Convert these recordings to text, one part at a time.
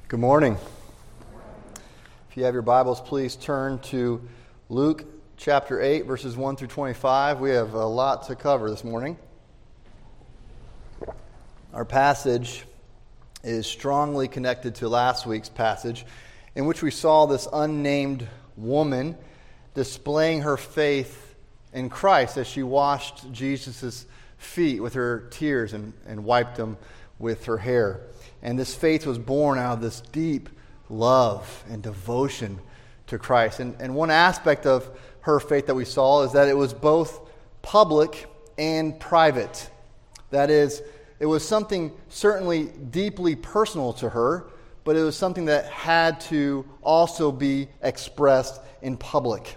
Good morning. If you have your Bibles, please turn to Luke chapter 8, verses 1 through 25. We have a lot to cover this morning. Our passage is strongly connected to last week's passage, in which we saw this unnamed woman displaying her faith in Christ as she washed Jesus' feet with her tears and wiped them with her hair. And this faith was born out of this deep love and devotion to Christ. And one aspect of her faith that we saw is that it was both public and private. That is, it was something certainly deeply personal to her, but it was something that had to also be expressed in public.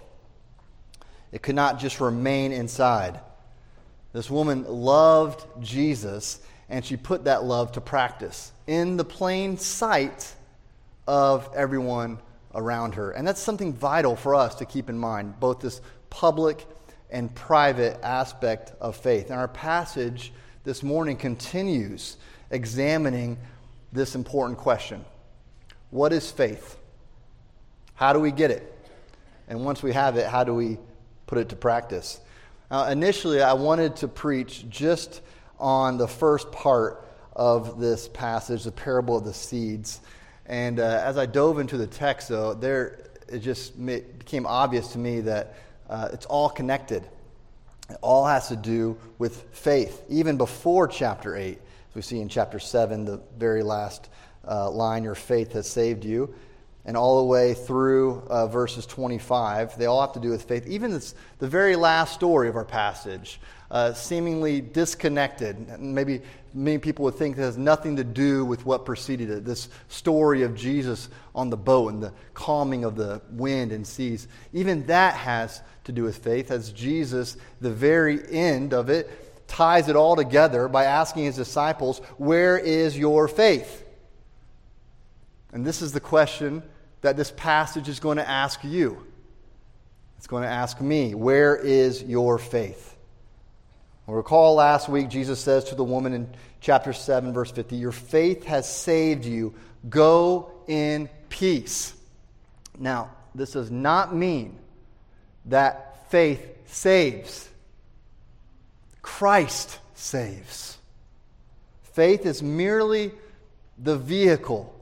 It could not just remain inside. This woman loved Jesus, and she put that love to practice in the plain sight of everyone around her. And that's something vital for us to keep in mind, both this public and private aspect of faith. And our passage this morning continues examining this important question. What is faith? How do we get it? And once we have it, how do we put it to practice? Initially, I wanted to preach just on the first part of this passage, the parable of the seeds. And as I dove into the text, though, it became obvious to me that it's all connected. It all has to do with faith, even before chapter 8. As we see in chapter 7, the very last line, your faith has saved you. And all the way through verses 25, they all have to do with faith. Even the very last story of our passage, seemingly disconnected. Maybe many people would think it has nothing to do with what preceded it. This story of Jesus on the boat and the calming of the wind and seas. Even that has to do with faith, as Jesus, the very end of it, ties it all together by asking his disciples, "Where is your faith?" And this is the question that this passage is going to ask you. It's going to ask me, where is your faith? We'll recall last week, Jesus says to the woman in chapter 7, verse 50, "Your faith has saved you. Go in peace." Now, this does not mean that faith saves. Christ saves. Faith is merely the vehicle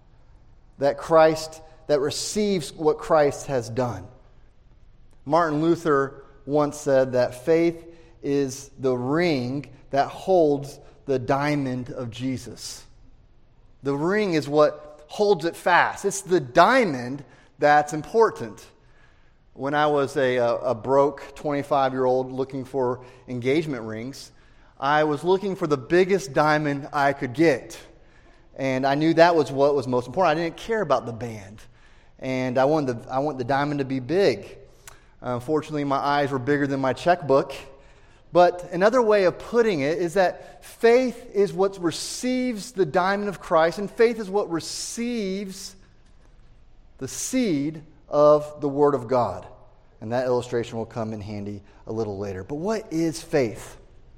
that receives what Christ has done. Martin Luther once said that faith is the ring that holds the diamond of Jesus. The ring is what holds it fast. It's the diamond that's important. When I was a broke 25-year-old looking for engagement rings, I was looking for the biggest diamond I could get. And I knew that was what was most important. I didn't care about the band. And I want the diamond to be big. Unfortunately, my eyes were bigger than my checkbook. But another way of putting it is that faith is what receives the diamond of Christ, and faith is what receives the seed of the Word of God. And that illustration will come in handy a little later. But what is faith?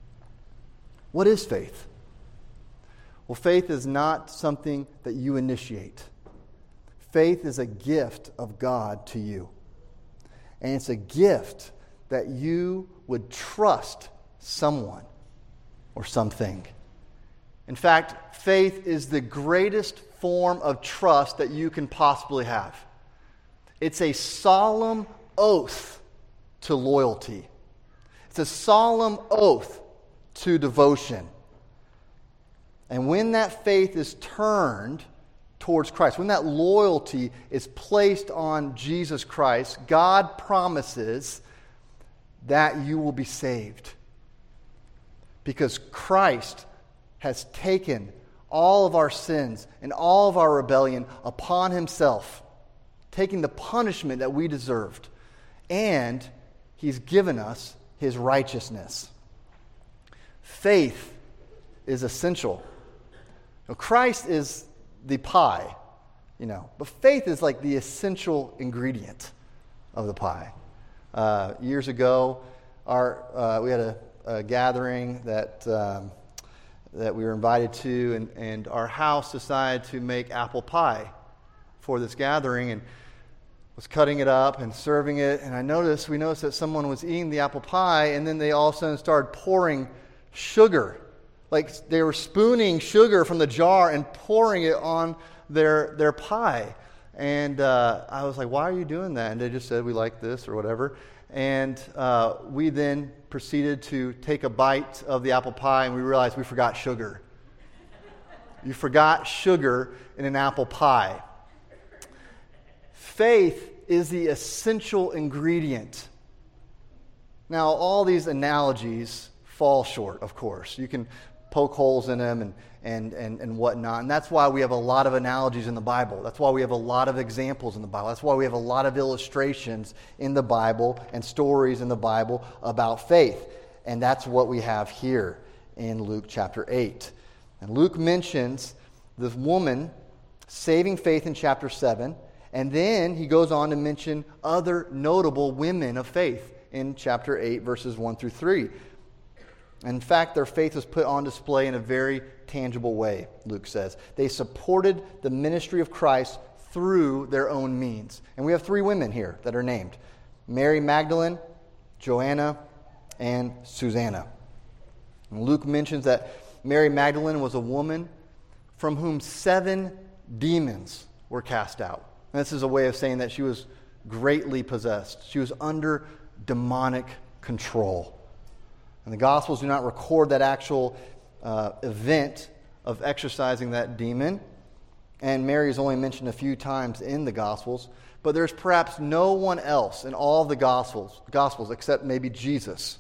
What is faith? Well, faith is not something that you initiate. Faith is a gift of God to you. And it's a gift that you would trust someone or something. In fact, faith is the greatest form of trust that you can possibly have. It's a solemn oath to loyalty. It's a solemn oath to devotion. And when that faith is turned towards Christ, when that loyalty is placed on Jesus Christ, God promises that you will be saved. Because Christ has taken all of our sins and all of our rebellion upon himself, taking the punishment that we deserved, and he's given us his righteousness. Faith is essential. Now, Christ is the pie, but faith is like the essential ingredient of the pie. Years ago, we had a gathering that that we were invited to, and our house decided to make apple pie for this gathering, and was cutting it up and serving it, and we noticed that someone was eating the apple pie, and then they all of a sudden started pouring sugar. Like they were spooning sugar from the jar and pouring it on their pie. And I was like, why are you doing that? And they just said, we like this or whatever. And we then proceeded to take a bite of the apple pie, and we realized we forgot sugar. You forgot sugar in an apple pie. Faith is the essential ingredient. Now, all these analogies fall short, of course. You can poke holes in them and whatnot. And that's why we have a lot of analogies in the Bible. That's why we have a lot of examples in the Bible. That's why we have a lot of illustrations in the Bible and stories in the Bible about faith. And that's what we have here in Luke chapter 8. And Luke mentions this woman saving faith in chapter 7. And then he goes on to mention other notable women of faith in chapter 8, verses 1 through 3. In fact, their faith was put on display in a very tangible way, Luke says. They supported the ministry of Christ through their own means. And we have 3 women here that are named: Mary Magdalene, Joanna, and Susanna. And Luke mentions that Mary Magdalene was a woman from whom 7 demons were cast out. And this is a way of saying that she was greatly possessed. She was under demonic control. And the Gospels do not record that actual event of exorcising that demon. And Mary is only mentioned a few times in the Gospels. But there's perhaps no one else in all of the Gospels except maybe Jesus,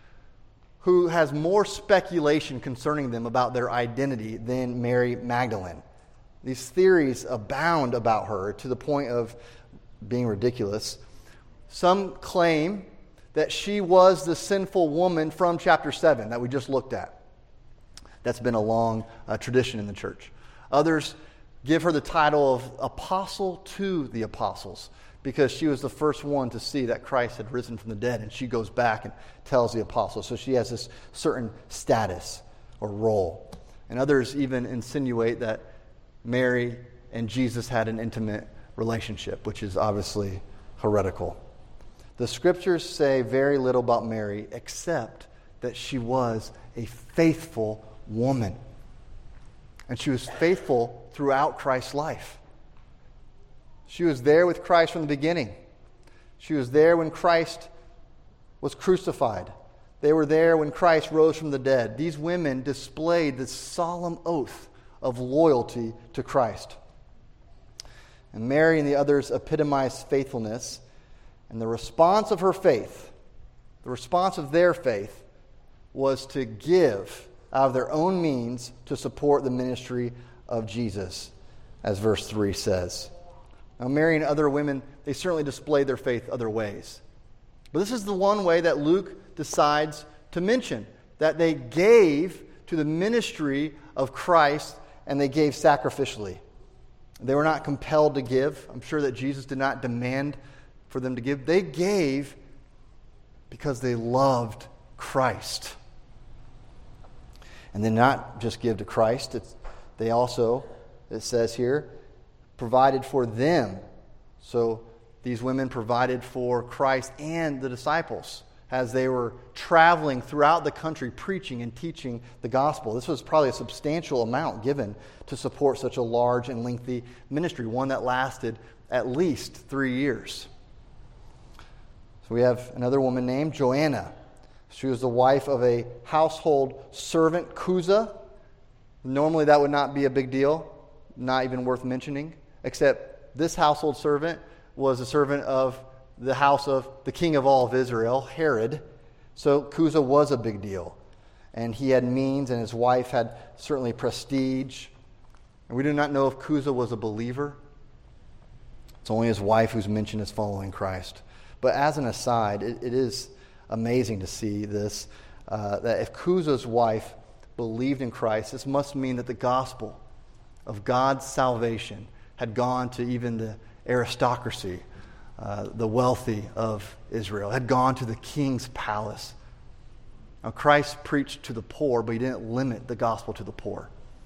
who has more speculation concerning them about their identity than Mary Magdalene. These theories abound about her to the point of being ridiculous. Some claim that she was the sinful woman from chapter 7 that we just looked at. That's been a long tradition in the church. Others give her the title of apostle to the apostles because she was the first one to see that Christ had risen from the dead, and she goes back and tells the apostles. So she has this certain status or role. And others even insinuate that Mary and Jesus had an intimate relationship, which is obviously heretical. The scriptures say very little about Mary except that she was a faithful woman. And she was faithful throughout Christ's life. She was there with Christ from the beginning. She was there when Christ was crucified. They were there when Christ rose from the dead. These women displayed this solemn oath of loyalty to Christ. And Mary and the others epitomized faithfulness. And the response of her faith, the response of their faith, was to give out of their own means to support the ministry of Jesus, as verse 3 says. Now, Mary and other women, they certainly displayed their faith other ways. But this is the one way that Luke decides to mention, that they gave to the ministry of Christ, and they gave sacrificially. They were not compelled to give. I'm sure that Jesus did not demand for them to give. They gave because they loved Christ. And then not just give to Christ, they also, it says here, provided for them. So these women provided for Christ and the disciples as they were traveling throughout the country preaching and teaching the gospel. This was probably a substantial amount given to support such a large and lengthy ministry, one that lasted at least 3 years. So we have another woman named Joanna. She was the wife of a household servant, Chuza. Normally that would not be a big deal, not even worth mentioning, except this household servant was a servant of the house of the king of all of Israel, Herod. So Chuza was a big deal. And he had means, and his wife had certainly prestige. And we do not know if Chuza was a believer. It's only his wife who's mentioned as following Christ. But as an aside, it is amazing to see this, that if Chuza's wife believed in Christ, this must mean that the gospel of God's salvation had gone to even the aristocracy, the wealthy of Israel, had gone to the king's palace. Now, Christ preached to the poor, but he didn't limit the gospel to the poor.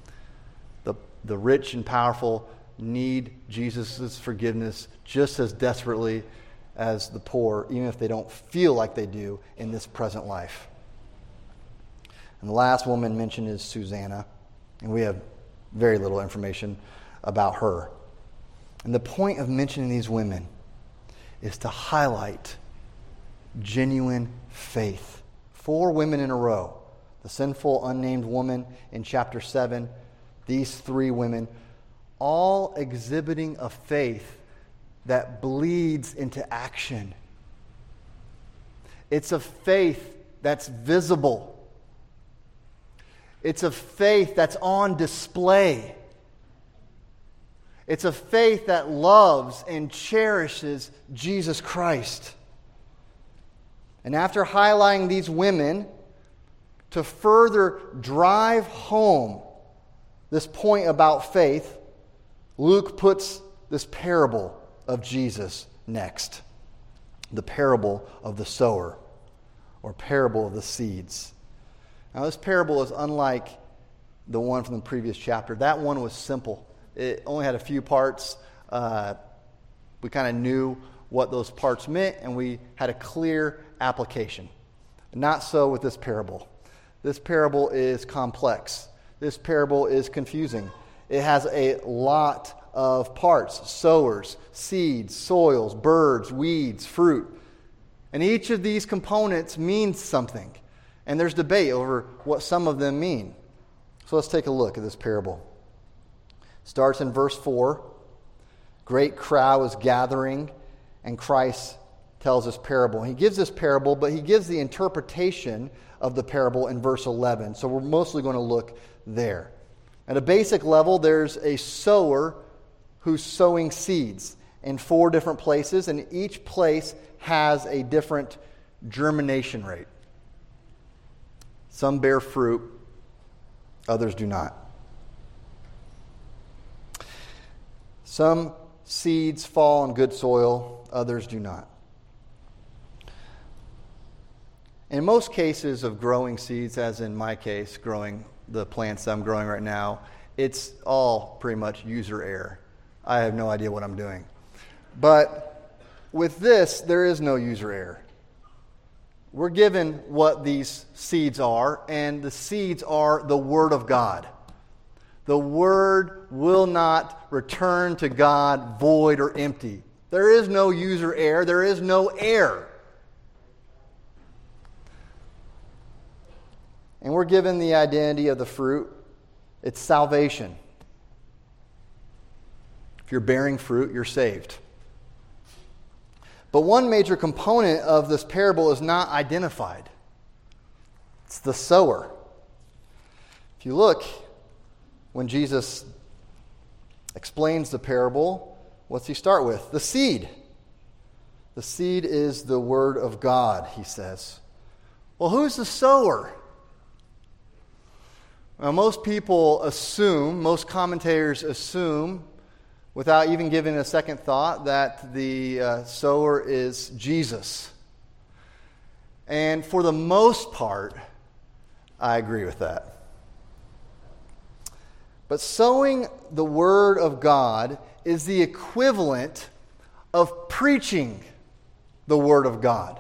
The rich and powerful need Jesus' forgiveness just as desperately as the poor, even if they don't feel like they do in this present life. And the last woman mentioned is Susanna, and we have very little information about her. And the point of mentioning these women is to highlight genuine faith. 4 women in a row. The sinful, unnamed woman in chapter 7, these 3 women, all exhibiting a faith that bleeds into action. It's a faith that's visible. It's a faith that's on display. It's a faith that loves and cherishes Jesus Christ. And after highlighting these women, to further drive home this point about faith, Luke puts this parable of Jesus next. The parable of the sower, or parable of the seeds. Now, this parable is unlike the one from the previous chapter. That one was simple. It only had a few parts. We kind of knew what those parts meant, and we had a clear application. Not so with this parable. This parable is complex. This parable is confusing. It has a lot of parts: sowers, seeds, soils, birds, weeds, fruit. And each of these components means something. And there's debate over what some of them mean. So let's take a look at this parable. Starts in verse 4. Great crowd was gathering, and Christ tells this parable. He gives this parable, but he gives the interpretation of the parable in verse 11. So we're mostly going to look there. At a basic level, there's a sower who's sowing seeds in 4 different places, and each place has a different germination rate. Some bear fruit, others do not. Some seeds fall on good soil, others do not. In most cases of growing seeds, as in my case, growing the plants that I'm growing right now, it's all pretty much user error. I have no idea what I'm doing. But with this, there is no user error. We're given what these seeds are, and the seeds are the Word of God. The Word will not return to God void or empty. There is no user error. There is no error. And we're given the identity of the fruit. It's salvation. If you're bearing fruit, you're saved. But one major component of this parable is not identified. It's the sower. If you look, when Jesus explains the parable, what's he start with? The seed. The seed is the Word of God, he says. Well, who's the sower? Well, most people assume, most commentators assume, without even giving a second thought, that the sower is Jesus. And for the most part, I agree with that. But sowing the Word of God is the equivalent of preaching the Word of God.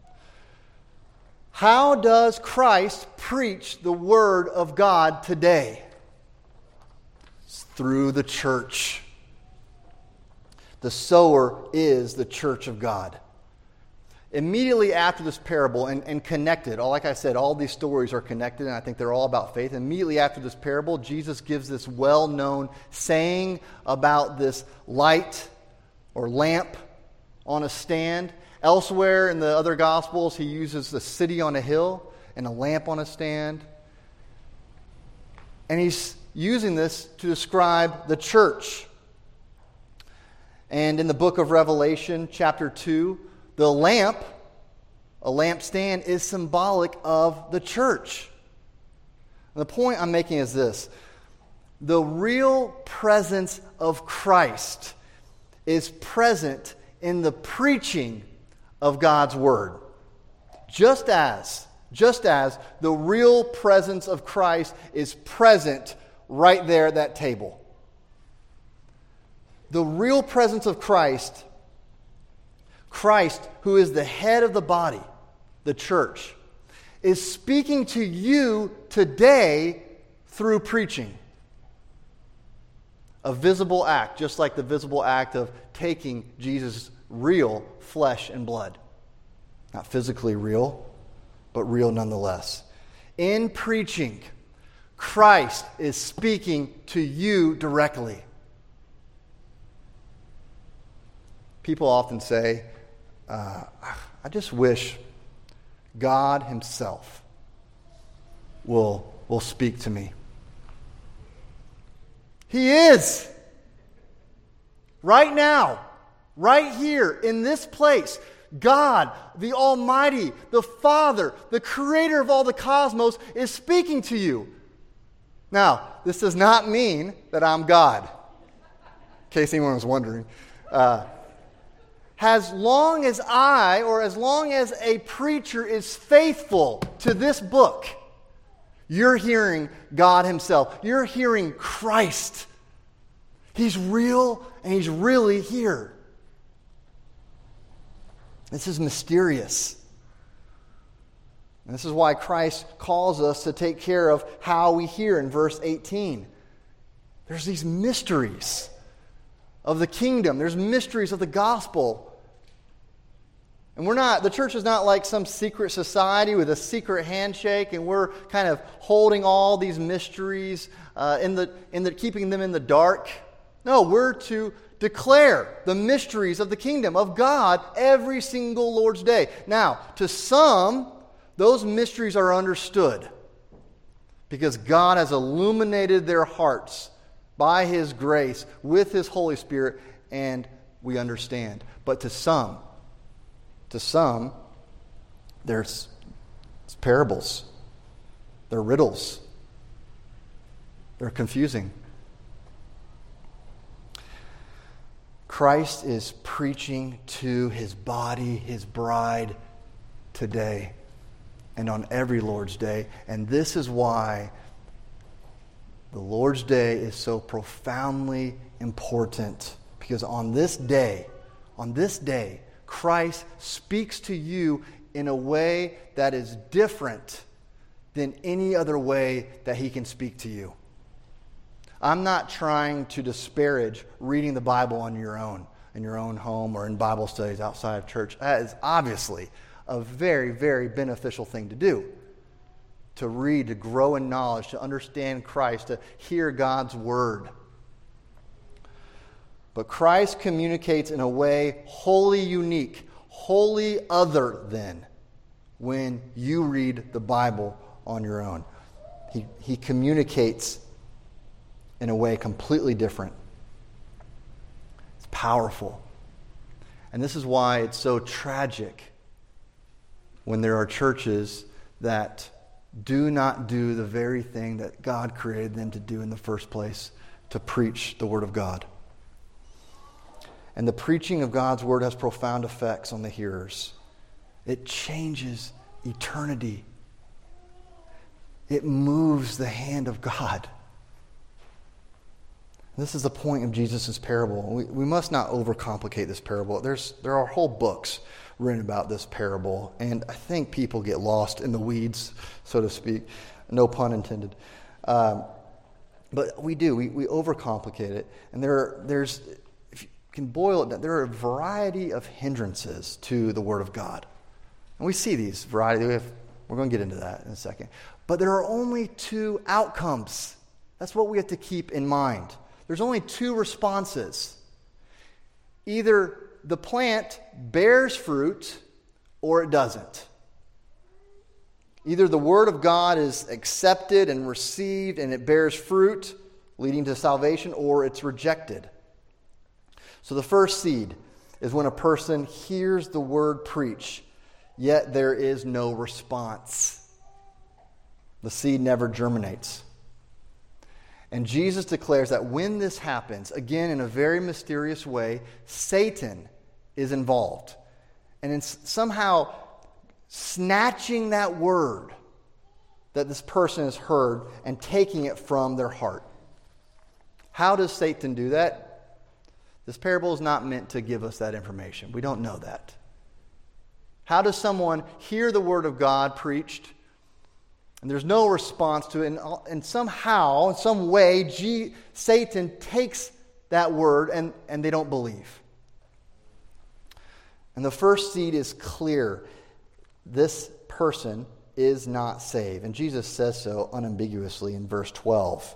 How does Christ preach the Word of God today? It's through the church. The sower is the church of God. Immediately after this parable, and connected, like I said, all these stories are connected, and I think they're all about faith. Immediately after this parable, Jesus gives this well-known saying about this light or lamp on a stand. Elsewhere in the other Gospels, he uses the city on a hill and a lamp on a stand. And he's using this to describe the church. And in the book of Revelation, chapter 2, the lamp, a lampstand, is symbolic of the church. And the point I'm making is this. The real presence of Christ is present in the preaching of God's Word. Just as Just as the real presence of Christ is present right there at that table. The real presence of Christ, who is the head of the body, the church, is speaking to you today through preaching. A visible act, just like the visible act of taking Jesus' real flesh and blood. Not physically real, but real nonetheless. In preaching, Christ is speaking to you directly. People often say, I just wish God Himself will speak to me. He is. Right now, right here, in this place, God, the Almighty, the Father, the Creator of all the cosmos, is speaking to you. Now, this does not mean that I'm God, in case anyone was wondering. As long as a preacher is faithful to this book, you're hearing God Himself. You're hearing Christ. He's real and He's really here. This is mysterious. And this is why Christ calls us to take care of how we hear in verse 18. There's these mysteries of the kingdom. There's mysteries of the gospel. And the church is not like some secret society with a secret handshake, and we're kind of holding all these mysteries keeping them in the dark. No, we're to declare the mysteries of the kingdom of God every single Lord's Day. Now, to some, those mysteries are understood because God has illuminated their hearts by His grace with His Holy Spirit, and we understand. But to some, there's parables. They're riddles. They're confusing. Christ is preaching to His body, His bride, today and on every Lord's Day. And this is why the Lord's Day is so profoundly important. Because on this day, Christ speaks to you in a way that is different than any other way that He can speak to you. I'm not trying to disparage reading the Bible on your own, in your own home or in Bible studies outside of church. That is obviously a very, very beneficial thing to do. To read, to grow in knowledge, to understand Christ, to hear God's Word. But Christ communicates in a way wholly unique, wholly other than when you read the Bible on your own. He communicates in a way completely different. It's powerful. And this is why it's so tragic when there are churches that do not do the very thing that God created them to do in the first place, to preach the Word of God. And the preaching of God's Word has profound effects on the hearers. It changes eternity. It moves the hand of God. This is the point of Jesus' parable. We must not overcomplicate this parable. There are whole books written about this parable, and I think people get lost in the weeds, so to speak. No pun intended. But we do. We overcomplicate it. And there's, if you can boil it down, there are a variety of hindrances to the Word of God. And we see these variety. We're going to get into that in a second. But there are only two outcomes. That's what we have to keep in mind. There's only two responses. Either the plant bears fruit or it doesn't. Either the Word of God is accepted and received and it bears fruit, leading to salvation, or it's rejected. So the first seed is when a person hears the Word preached, yet there is no response. The seed never germinates. And Jesus declares that when this happens, again in a very mysterious way, Satan is involved. And somehow snatching that word that this person has heard and taking it from their heart. How does Satan do that? This parable is not meant to give us that information. We don't know that. How does someone hear the word of God preached and there's no response to it, and somehow, in some way, Satan takes that word and they don't believe? And the first seed is clear. This person is not saved. And Jesus says so unambiguously in verse 12.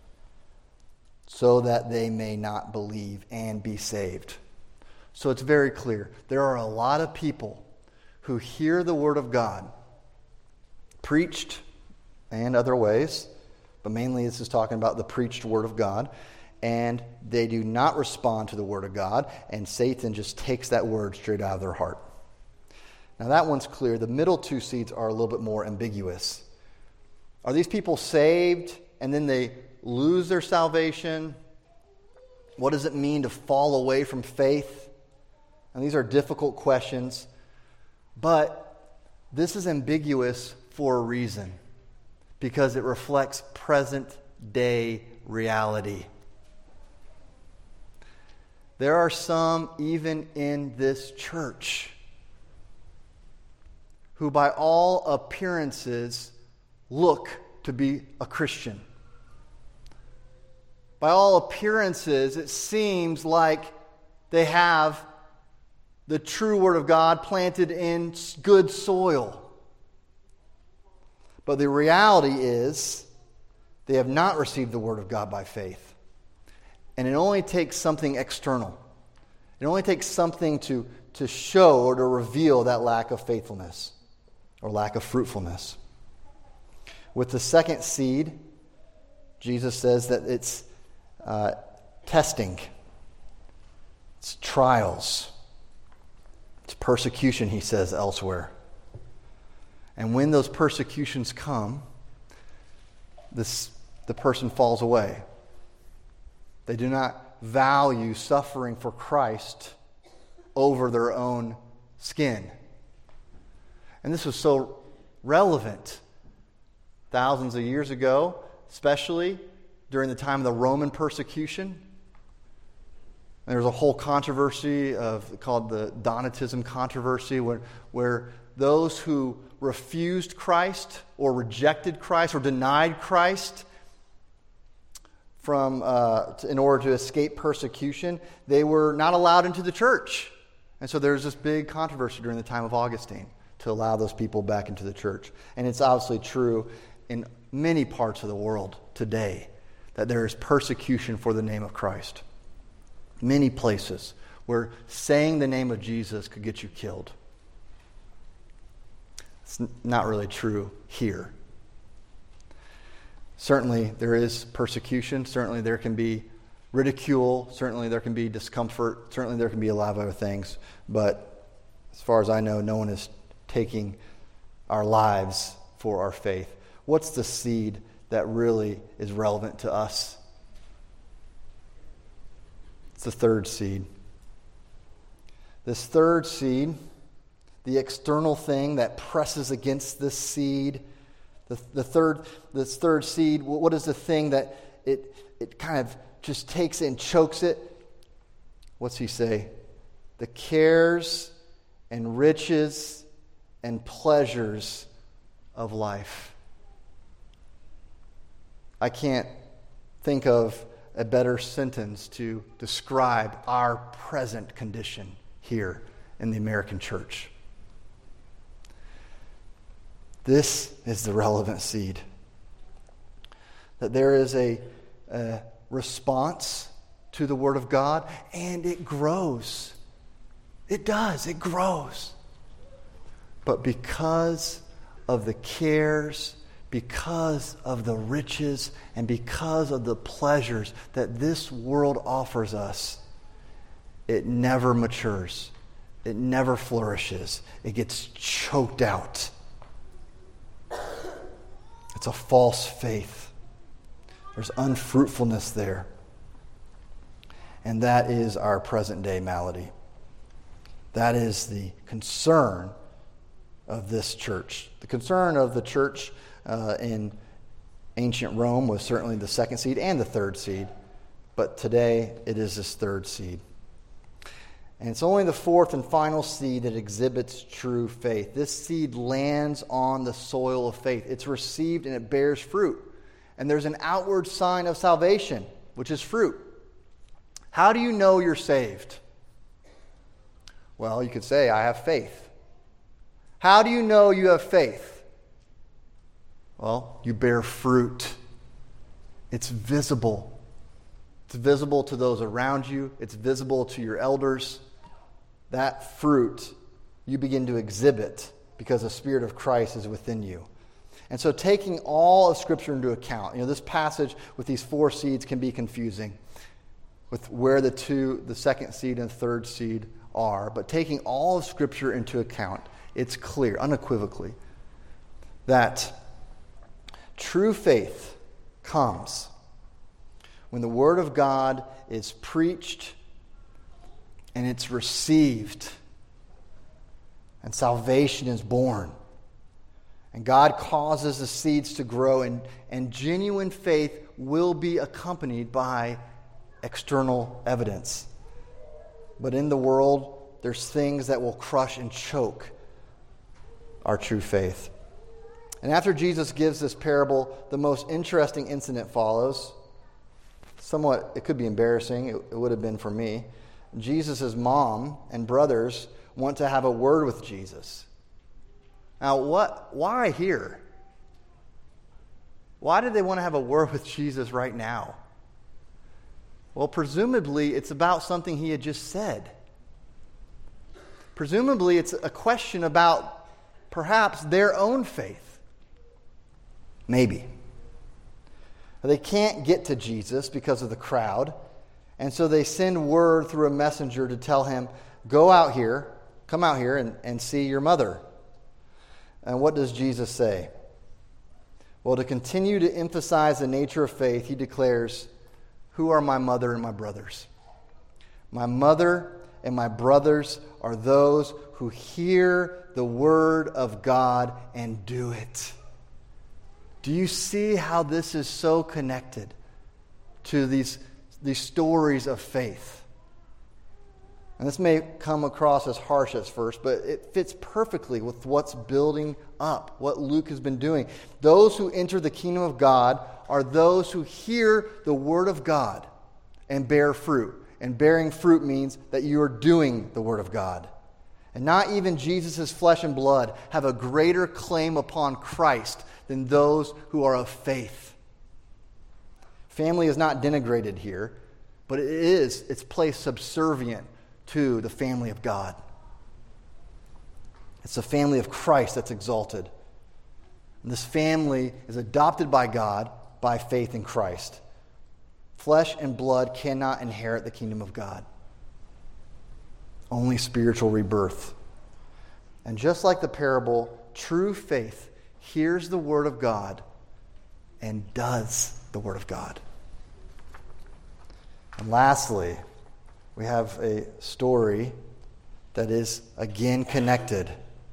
So that they may not believe and be saved. So it's very clear. There are a lot of people who hear the word of God preached and other ways, but mainly this is talking about the preached word of God, and they do not respond to the word of God, and Satan just takes that word straight out of their heart. Now that one's clear. The middle two seeds are a little bit more ambiguous. Are these people saved and then they lose their salvation? What does it mean to fall away from faith? And these are difficult questions, but this is ambiguous for a reason, because it reflects present day reality. There are some, even in this church, who by all appearances look to be a Christian. By all appearances, it seems like they have the true Word of God planted in good soil. But the reality is, they have not received the Word of God by faith. And it only takes something external. It only takes something to show or to reveal that lack of faithfulness or lack of fruitfulness. With the second seed, Jesus says that it's testing. It's trials. It's persecution, he says elsewhere. And when those persecutions come, the person falls away. They do not value suffering for Christ over their own skin. And this was so relevant thousands of years ago, especially during the time of the Roman persecution. There was a whole controversy called the Donatism controversy, where those who refused Christ or rejected Christ or denied Christ in order to escape persecution, they were not allowed into the church. And so there's this big controversy during the time of Augustine to allow those people back into the church. And it's obviously true in many parts of the world today that there is persecution for the name of Christ. Many places where saying the name of Jesus could get you killed. It's not really true here. Certainly there is persecution. Certainly there can be ridicule. Certainly there can be discomfort. Certainly there can be a lot of other things. But as far as I know, no one is taking our lives for our faith. What's the seed that really is relevant to us? It's the third seed. This third seed, the external thing that presses against this seed, this third seed, what is the thing that it kind of just takes it and chokes it? What's he say? The cares and riches and pleasures of life. I can't think of a better sentence to describe our present condition here in the American church. This is the relevant seed. That there is a response to the Word of God, and it grows. It does. It grows. But because of the cares, because of the riches, and because of the pleasures that this world offers us, it never matures. It never flourishes. It gets choked out. It's a false faith. There's unfruitfulness there. And that is our present day malady. That is the concern of this church. The concern of the church in ancient Rome was certainly the second seed and the third seed, but today it is this third seed. And it's only the fourth and final seed that exhibits true faith. This seed lands on the soil of faith. It's received and it bears fruit. And there's an outward sign of salvation, which is fruit. How do you know you're saved? Well, you could say, I have faith. How do you know you have faith? Well, you bear fruit. It's visible. It's visible to those around you. It's visible to your elders. That fruit you begin to exhibit because the Spirit of Christ is within you. And so taking all of Scripture into account, this passage with these four seeds can be confusing with where the second seed and third seed are. But taking all of Scripture into account, it's clear, unequivocally, that true faith comes when the Word of God is preached and it's received and salvation is born. And God causes the seeds to grow, and genuine faith will be accompanied by external evidence. But in the world, there's things that will crush and choke our true faith. And after Jesus gives this parable, the most interesting incident follows. Somewhat, it could be embarrassing. It would have been for me. Jesus' mom and brothers want to have a word with Jesus. Now, why here? Why did they want to have a word with Jesus right now? Well, presumably it's about something he had just said. Presumably it's a question about perhaps their own faith. Maybe. They can't get to Jesus because of the crowd, and so they send word through a messenger to tell him, come out here and see your mother. And what does Jesus say? Well, to continue to emphasize the nature of faith, he declares, who are my mother and my brothers? My mother and my brothers are those who hear the word of God and do it. Do you see how this is so connected to these stories of faith? And this may come across as harsh at first, but it fits perfectly with what's building up, what Luke has been doing. Those who enter the kingdom of God are those who hear the word of God and bear fruit. And bearing fruit means that you are doing the word of God. And not even Jesus' flesh and blood have a greater claim upon Christ than those who are of faith. Family is not denigrated here, but it's placed subservient to the family of God. It's the family of Christ that's exalted. And this family is adopted by God by faith in Christ. Flesh and blood cannot inherit the kingdom of God. Only spiritual rebirth. And just like the parable, true faith hears the word of God and does the word of God. And lastly, we have a story that is again connected.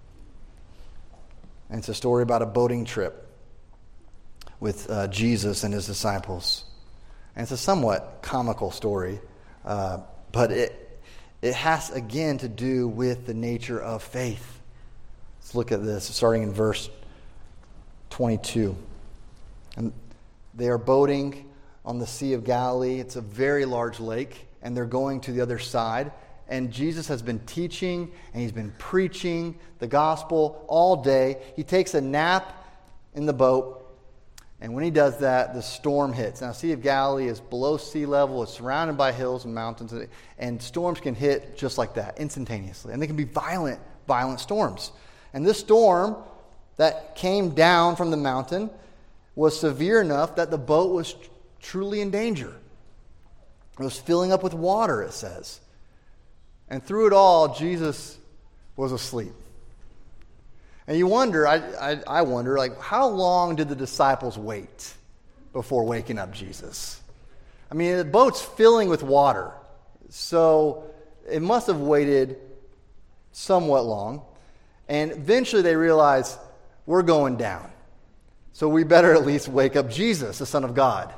And it's a story about a boating trip with Jesus and his disciples. And it's a somewhat comical story, but it has again to do with the nature of faith. Let's look at this, starting in verse 22. And they are boating on the Sea of Galilee. It's a very large lake, and they're going to the other side. And Jesus has been teaching, and he's been preaching the gospel all day. He takes a nap in the boat, and when he does that, the storm hits. Now, Sea of Galilee is below sea level. It's surrounded by hills and mountains, and storms can hit just like that, instantaneously. And they can be violent storms. And this storm that came down from the mountain was severe enough that the boat was truly in danger. It was filling up with water, it says. And through it all, Jesus was asleep. And you wonder, I wonder, like, how long did the disciples wait before waking up Jesus? I mean, the boat's filling with water, so it must have waited somewhat long. And eventually they realize, we're going down. So we better at least wake up Jesus, the Son of God.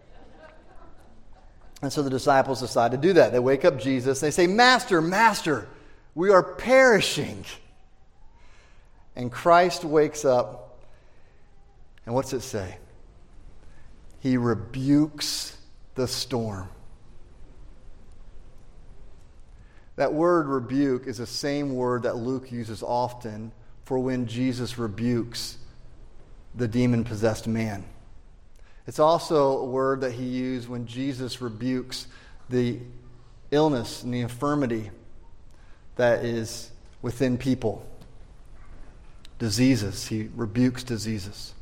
And so the disciples decide to do that. They wake up Jesus. They say, Master, Master, we are perishing. And Christ wakes up. And what's it say? He rebukes the storm. That word rebuke is the same word that Luke uses often for when Jesus rebukes the demon-possessed man. It's also a word that he used when Jesus rebukes the illness and the infirmity that is within people. Diseases. He rebukes diseases.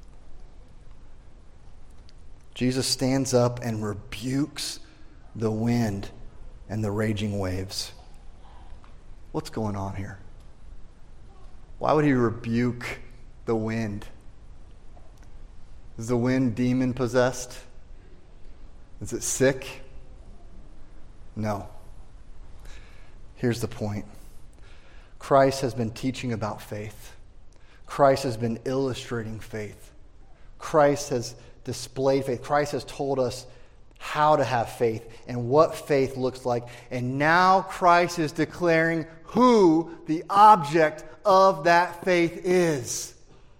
Jesus stands up and rebukes the wind and the raging waves. What's going on here? Why would he rebuke the wind? Is the wind demon-possessed? Is it sick? No. Here's the point. Christ has been teaching about faith. Christ has been illustrating faith. Christ has displayed faith. Christ has told us how to have faith and what faith looks like. And now Christ is declaring who the object of that faith is.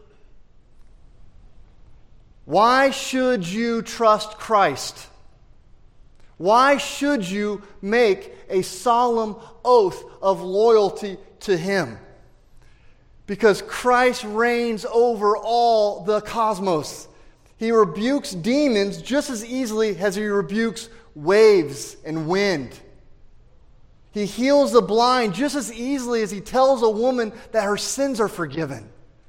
Why should you trust Christ? Why should you make a solemn oath of loyalty to Him? Because Christ reigns over all the cosmos. He rebukes demons just as easily as he rebukes waves and wind. He heals the blind just as easily as he tells a woman that her sins are forgiven.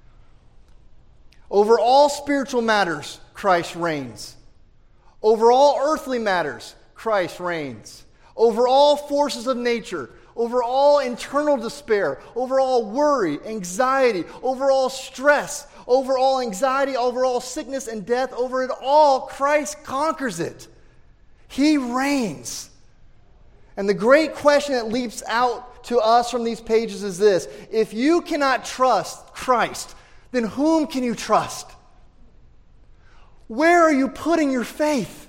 Over all spiritual matters, Christ reigns. Over all earthly matters, Christ reigns. Over all forces of nature, over all internal despair, over all worry, anxiety, over all stress, over all anxiety, over all sickness and death, over it all, Christ conquers it. He reigns. And the great question that leaps out to us from these pages is this: if you cannot trust Christ, then whom can you trust? Where are you putting your faith?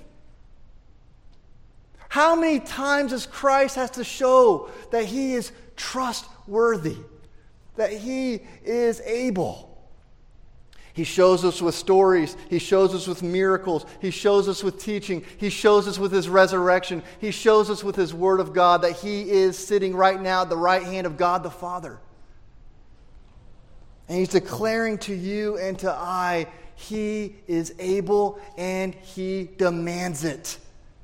How many times does Christ have to show that He is trustworthy, that He is able? He shows us with stories. He shows us with miracles. He shows us with teaching. He shows us with His resurrection. He shows us with His Word of God that He is sitting right now at the right hand of God the Father. And He's declaring to you and to I, He is able and He demands it.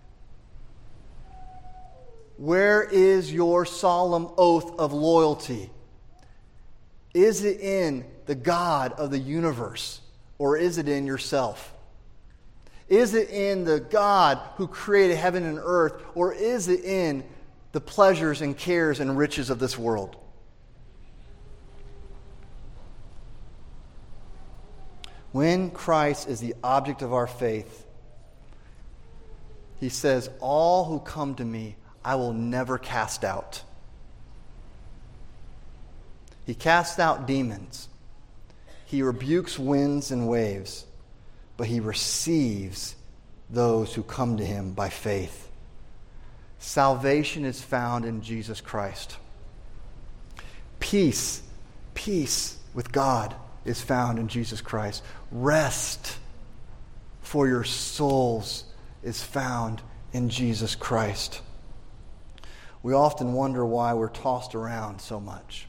Where is your solemn oath of loyalty? Is it in the God of the universe, or is it in yourself? Is it in the God who created heaven and earth, or is it in the pleasures and cares and riches of this world? When Christ is the object of our faith, He says, all who come to me, I will never cast out. He casts out demons. He rebukes winds and waves, but He receives those who come to Him by faith. Salvation is found in Jesus Christ. Peace with God is found in Jesus Christ. Rest for your souls is found in Jesus Christ. We often wonder why we're tossed around so much.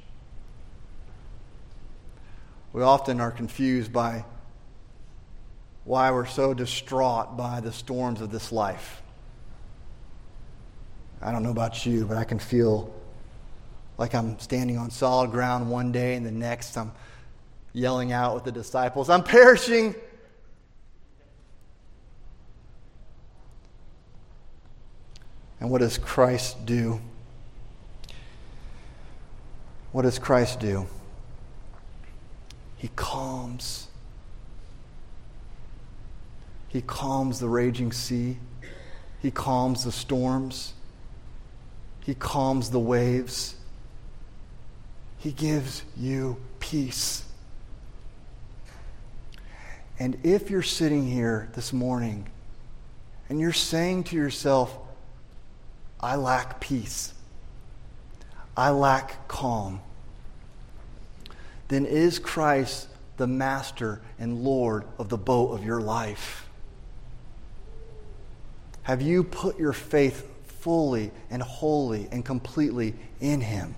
We often are confused by why we're so distraught by the storms of this life. I don't know about you, but I can feel like I'm standing on solid ground one day, and the next I'm yelling out with the disciples, I'm perishing. And what does Christ do? What does Christ do? He calms. He calms the raging sea. He calms the storms. He calms the waves. He gives you peace. And if you're sitting here this morning and you're saying to yourself, I lack peace, I lack calm, then is Christ the master and Lord of the boat of your life? Have you put your faith fully and wholly and completely in Him?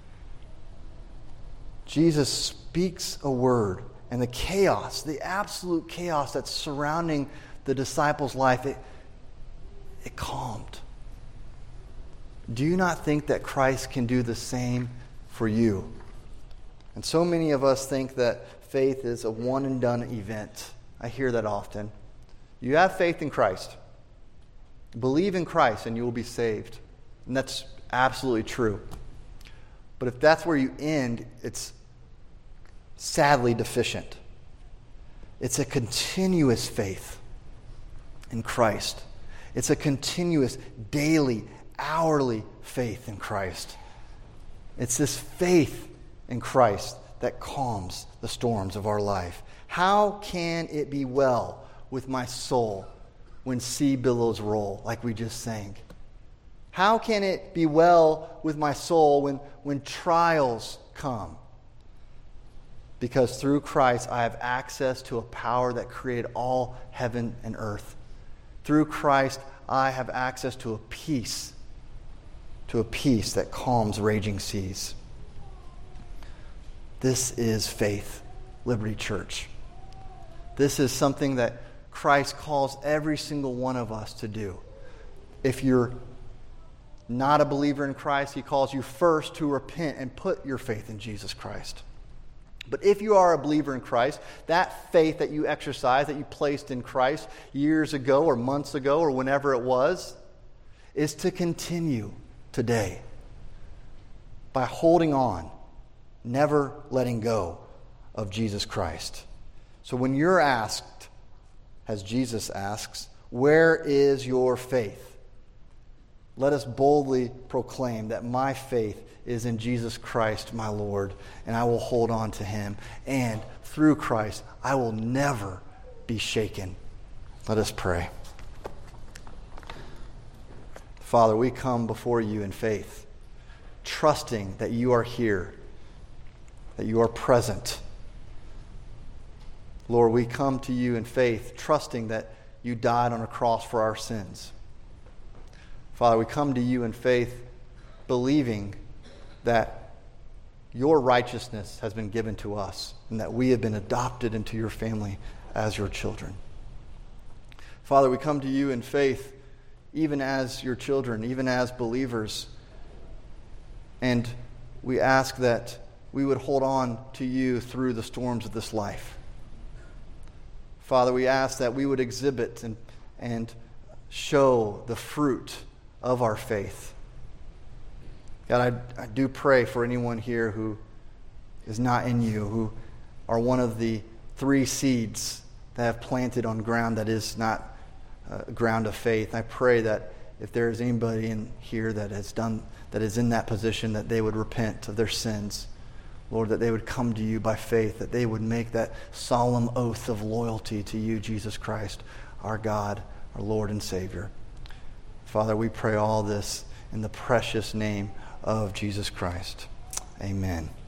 Jesus speaks a word, and the chaos, the absolute chaos that's surrounding the disciples' life, it calmed. Do you not think that Christ can do the same for you? And so many of us think that faith is a one-and-done event. I hear that often. You have faith in Christ. Believe in Christ and you will be saved. And that's absolutely true. But if that's where you end, it's sadly deficient. It's a continuous faith in Christ. It's a continuous, daily, hourly faith in Christ. It's this faith in Christ that calms the storms of our life. How can it be well with my soul when sea billows roll, like we just sang? How can it be well with my soul when trials come? Because through Christ I have access to a power that created all heaven and earth. Through Christ I have access to a peace that calms raging seas. This is faith, Liberty Church. This is something that Christ calls every single one of us to do. If you're not a believer in Christ, He calls you first to repent and put your faith in Jesus Christ. But if you are a believer in Christ, that faith that you exercise, that you placed in Christ years ago or months ago or whenever it was, is to continue today by holding on, never letting go of Jesus Christ. So when you're asked, as Jesus asks, where is your faith? Let us boldly proclaim that my faith is in Jesus Christ, my Lord, and I will hold on to Him. And through Christ, I will never be shaken. Let us pray. Father, we come before you in faith, trusting that you are here, that you are present. Lord, we come to you in faith, trusting that you died on a cross for our sins. Father, we come to you in faith, believing that your righteousness has been given to us and that we have been adopted into your family as your children. Father, we come to you in faith, even as your children, even as believers, and we ask that we would hold on to you through the storms of this life. Father, we ask that we would exhibit and show the fruit of our faith. God, I do pray for anyone here who is not in you, who are one of the 3 seeds that have planted on ground that is not ground of faith. I pray that if there is anybody in here that is in that position, that they would repent of their sins. Lord, that they would come to you by faith, that they would make that solemn oath of loyalty to you, Jesus Christ, our God, our Lord and Savior. Father, we pray all this in the precious name of Jesus Christ. Amen.